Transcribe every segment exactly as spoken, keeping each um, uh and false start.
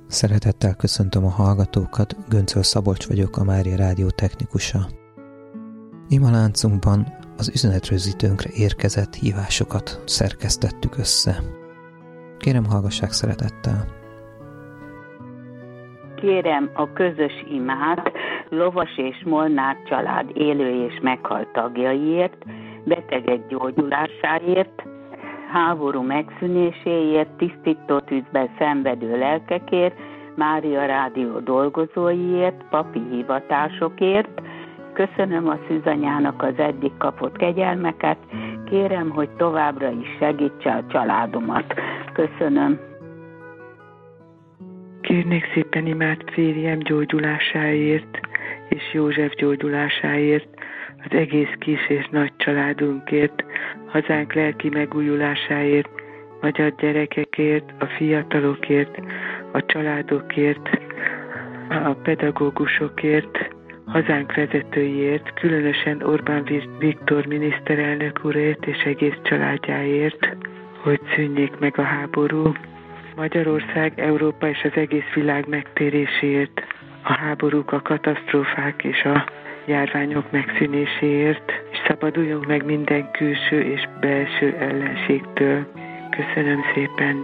Szeretettel köszöntöm a hallgatókat, Göncöl Szabolcs vagyok, a Mária Rádió technikusa. Ima láncunkban az üzenetrögzítőnkre érkezett hívásokat szerkesztettük össze. Kérem, hallgassák szeretettel! Kérem a közös imát Lovas és Molnár család élő és meghalt tagjaiért, betegek gyógyulásáért, háború megszűnéséért, tisztító tűzben szenvedő lelkekért, Mária Rádió dolgozóiért, papi hivatásokért. Köszönöm a szűzanyának az eddig kapott kegyelmeket, kérem, hogy továbbra is segítse a családomat. Köszönöm. Kérnék szépen imát férjem gyógyulásáért, és József gyógyulásáért, az egész kis és nagy családunkért, hazánk lelki megújulásáért, magyar gyerekekért, a fiatalokért, a családokért, a pedagógusokért, hazánk vezetőiért, különösen Orbán Viktor miniszterelnök úrért és egész családjáért, hogy szűnjék meg a háború. Magyarország, Európa és az egész világ megtéréséért, a háborúk, a katasztrófák és a járványok megszűnéséért, és szabaduljunk meg minden külső és belső ellenségtől. Köszönöm szépen!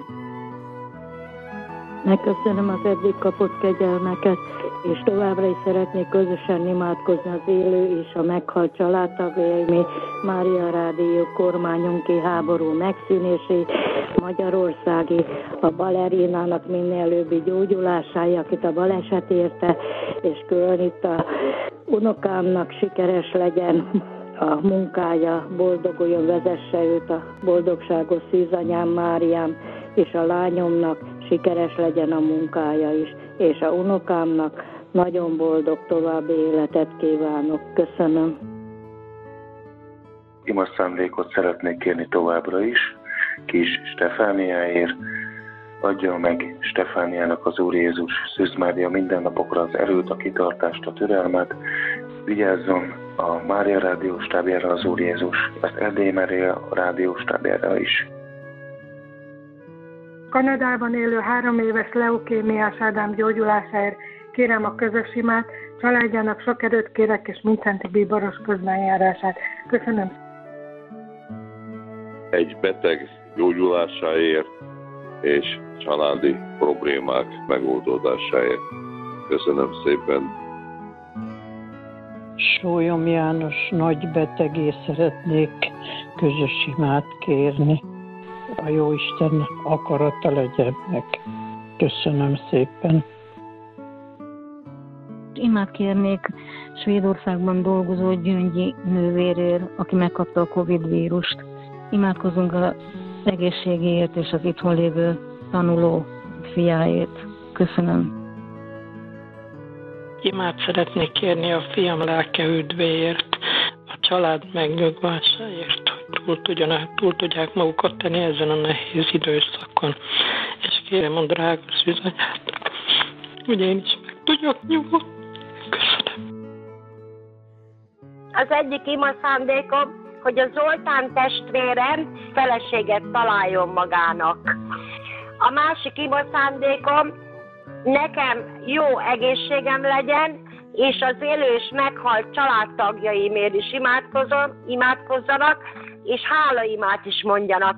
Megköszönöm az eddig kapott kegyelmeket, és továbbra is szeretnék közösen imádkozni az élő és a meghalt családtagjaimé, Mária Rádió kormányunké háború megszűnésé, Magyarországi, a balerinának minél előbbi gyógyulásája, akit a baleset érte, és külön itt a unokámnak sikeres legyen a munkája, boldoguljon, vezesse őt a boldogságos szűzanyám Máriám, és a lányomnak sikeres legyen a munkája is, és a unokámnak nagyon boldog további életet kívánok. Köszönöm. Ima szándékot szeretnék kérni továbbra is, kis Stefániáért. Adja meg Stefániának az Úr Jézus Szűz Mária mindennapokra az erőt, a kitartást, a türelmet. Vigyázzon a Mária Rádió stábjára az Úr Jézus, az Erdélyi Mária Rádió stábjára is. Kanadában élő három éves leukémiás Ádám gyógyulásáért kérem a közös imát, családjának sok erőt kérek, és mindszenti bíboros közbenjárását. Köszönöm. Egy beteg gyógyulásáért és családi problémák megoldódásáért. Köszönöm szépen. Sólyom János nagy betegé szeretnék közös imát kérni. A Jóisten akarata legyen meg. Köszönöm szépen. Imát kérnék Svédországban dolgozó Gyöngyi nővérért, aki megkapta a Covid vírust. Imádkozunk az egészségéért és az itthon lévő tanuló fiáért. Köszönöm. Imát szeretnék kérni a fiam lelke üdvéért, a család megnyugvásáért, hogy túl, tudjanak, túl tudják magukat tenni ezen a nehéz időszakon. És kérem a drága szűzanyát, hogy én is meg tudjak nyugodni. Köszönöm. Az egyik ima szándékom, hogy a Zoltán testvérem feleséget találjon magának. A másik ima szándékom, nekem jó egészségem legyen, és az élő és meghalt családtagjaimért is imádkozom, imádkozzanak, és hálaimát is mondjanak.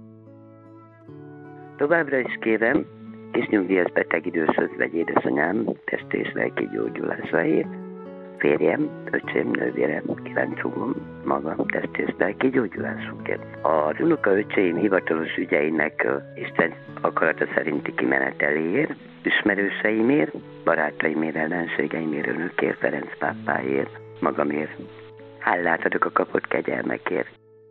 Továbbra is kérem, és nyugdíjas beteg időszözvegy édesanyám test és lelki gyógyulásáért, férjem, öcsém, nővérem, kiráncugom, magam test és lelki gyógyulásukért. Az unokaöcseim hivatalos ügyeinek Isten akarata szerinti kimeneteléért, ismerőseimért, barátaimért, ellenségeimért, önökért, Ferenc pápáért, magamért. Hálát adok a kapott kegyelmekért.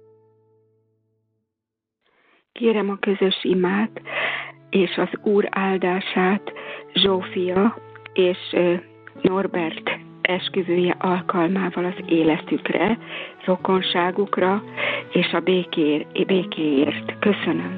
Kérem a közös imát és az Úr áldását Zsófia és Norbert esküvője alkalmával az életükre, rokonságukra és a békér, békéért. Köszönöm.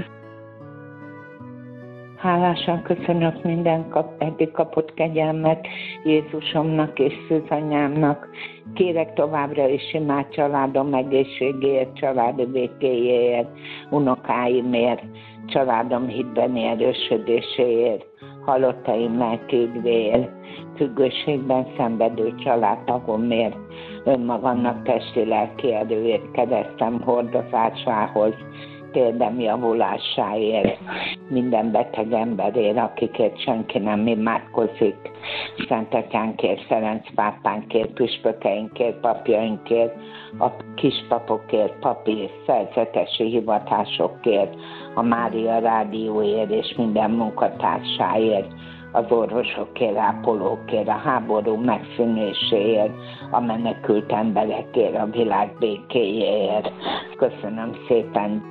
Hálásan köszönök minden kap, eddig kapott kegyelmet Jézusomnak és szűzanyámnak. Kérek továbbra is imát családom egészségéért, családi békéjéért, unokáimért. családom hitbeni erősödéséért, halottaim lelki üdvéért, függőségben szenvedő családtagomért, önmagamnak testi-lelki erőért, keresztem hordozásához, térdem javulásáért, minden beteg emberért, akikért senki nem imádkozik, Szent Atyánkért, Ferenc pápánkért, püspökeinkért, papjainkért, a kispapokért, papi és szerzetesi hivatásokért, a Mária Rádióért és minden munkatársáért, az orvosokért, ápolókért, a háború megszűnéséért, a menekült emberekért, a világ békéjéért. Köszönöm szépen!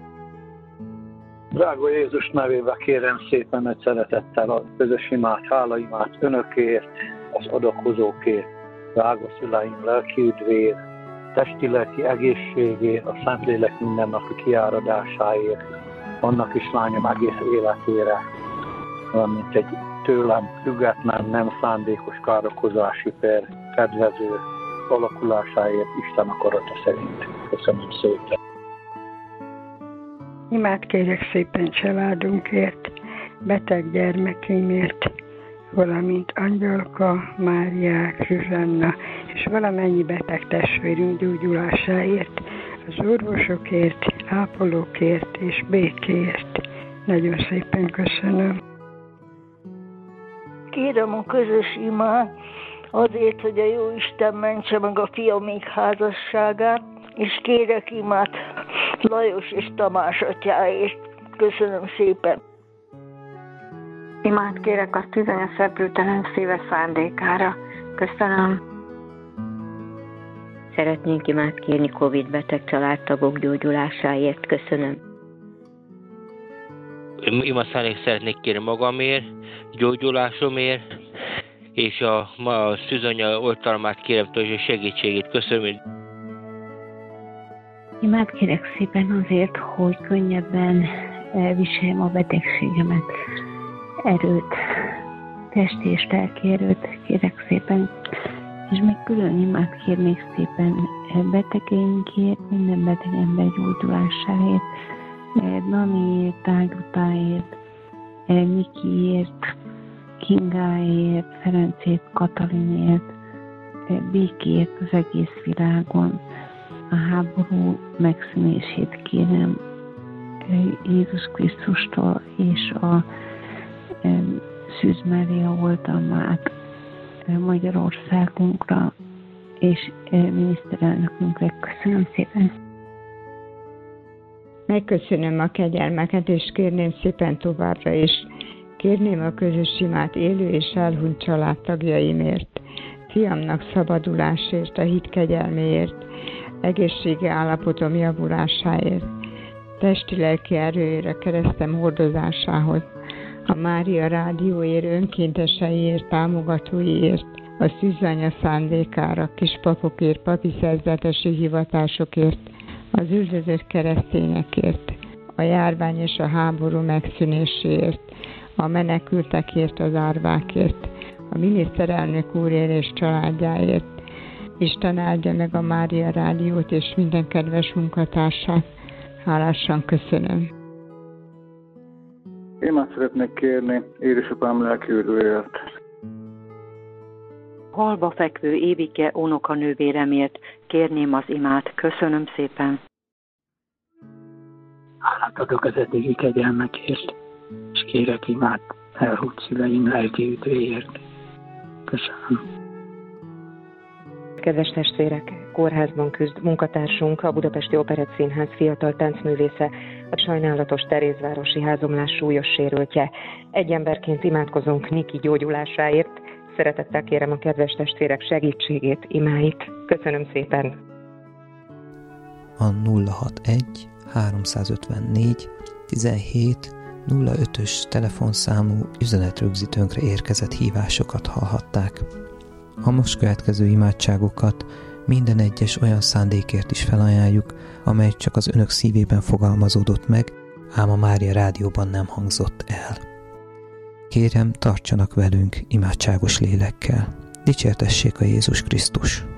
Drága Jézus nevébe kérem szépen nagy szeretettel a közös imát, hálaimát önökért, az adakozókért, drága szüleim lelki üdvéért, testi-lelki egészségért, a Szentlélek mindennapi kiáradásáért, annak is lányom egész életére, valamint egy tőlem független, nem szándékos károkozási per kedvező alakulásáért Isten akarata szerint. Köszönöm szépen! Imát kérek szépen családunkért, beteg gyermekeimért, valamint Angyalka, Máriák, Zsuzsanna és valamennyi beteg testvérünk gyógyulásáért, az orvosokért, ápolókért és békéért. Nagyon szépen köszönöm. Kérem a közös imát azért, hogy a Jóisten mentse meg a fiamék házasságát, és kérek imát Lajos és Tamás atyáért. Köszönöm szépen. Imát kérek a tüzanya szeplőtelen szíve szándékára. Köszönöm. Szeretnénk imát kérni Covid beteg családtagok gyógyulásáért. Köszönöm. Imát szándék szeretnék kérni magamért, gyógyulásomért, és a, a szűzanya oltalmát kérem és segítségét. Köszönöm. Imát kérek szépen azért, hogy könnyebben viseljem a betegségemet, erőt, testi és lelki erőt kérek szépen, és még külön imát kérnék szépen betegeinkért, minden beteg ember gyógyulásáért, Daniért, Ágyutáért, Mikiért, Kingáért, Ferencért, Katalinért, békért az egész világon. A háború megszűnését kérem Jézus Krisztustól, és a Szűz Mária oltalmát Magyarországunkra és miniszterelnökünkre. Köszönöm szépen! Megköszönöm a kegyelmeket, és kérném szépen továbbra is. Kérném a közös imát élő és elhunyt családtagjaimért, fiamnak szabadulásért, a hit kegyelméért, egészségi állapotom javulásáért, testi-lelki erőért, keresztem hordozásához, a Mária Rádióért, önkénteseiért, támogatóiért, a szűzanya szándékára, kispapokért, papi szerzetesi hivatásokért, az üldözött keresztényekért, a járvány és a háború megszűnéséért, a menekültekért, az árvákért, a miniszterelnök úrért és családjáért. Isten áldja meg a Mária Rádiót és minden kedves munkatársát. Hálásan köszönöm. Én már szeretnék kérni édesapám lelki üdvéért. Halba fekvő Évike unokanővéremért kérném az imát. Köszönöm szépen. Hálát adok az eddigi kegyelmekért, és kérek imát elhunyt szüleim lelki üdvéért. Köszönöm. Kedves testvérek, kórházban küzd munkatársunk, a Budapesti Operett Színház fiatal táncművésze, a sajnálatos Terézvárosi házomlás súlyos sérültje. Egy emberként imádkozunk Niki gyógyulásáért. Szeretettel kérem a kedves testvérek segítségét, imáit. Köszönöm szépen! A nulla hatvanegy háromszázötvennégy tizenhét nulla ötös telefonszámú üzenetrögzítőnkre érkezett hívásokat hallhatták. A most következő imádságokat minden egyes olyan szándékért is felajánljuk, amely csak az önök szívében fogalmazódott meg, ám a Mária Rádióban nem hangzott el. Kérem, tartsanak velünk imádságos lélekkel. Dicsértessék a Jézus Krisztus!